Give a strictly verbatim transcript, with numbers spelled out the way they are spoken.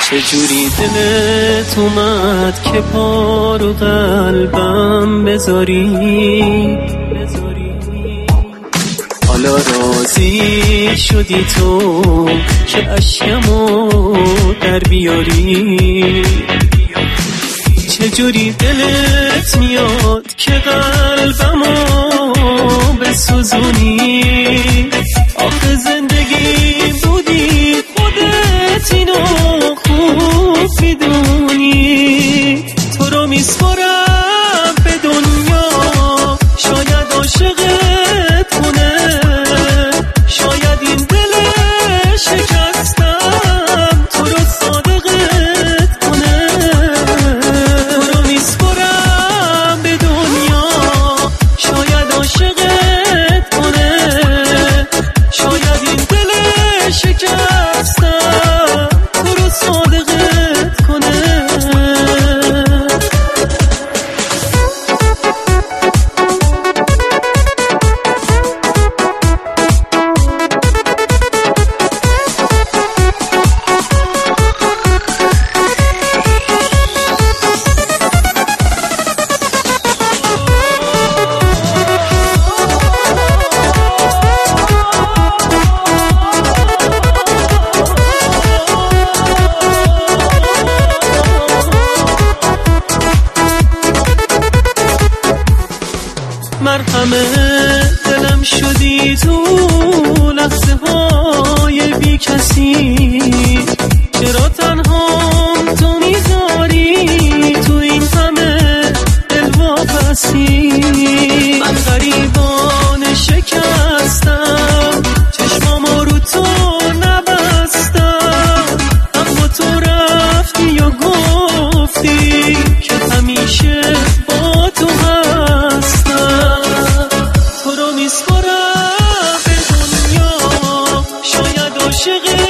چجوری دلت اومد که پارو قلبم بذاری، حالا راضی شدی تو که اشکمو در بیاری. چجوری دلت میاد که قلبمو بسوزونی، آخه زندگی بودی خودت اینو خوب میدونی. تو رو میسپارم به دنیا، شاید عاشقت کنه، شاید این دل شکستم تو رو صادقت کنه. تو رو میسپارم به دنیا، شاید عاشقت کنه، شاید این دل شکستم تو رو صادقت کنه. مرهمه دلم شدی تو لحظه های بی کسی، چرا تنهام تو میذاری تو این همه دلواپسی. من غریبانه شکستم، چشمامو رو تو نبستم، اما تو رفتی و گفتی که همیشه با تو هستم. تو رو میسپارم به دنیا، شاید عاشقت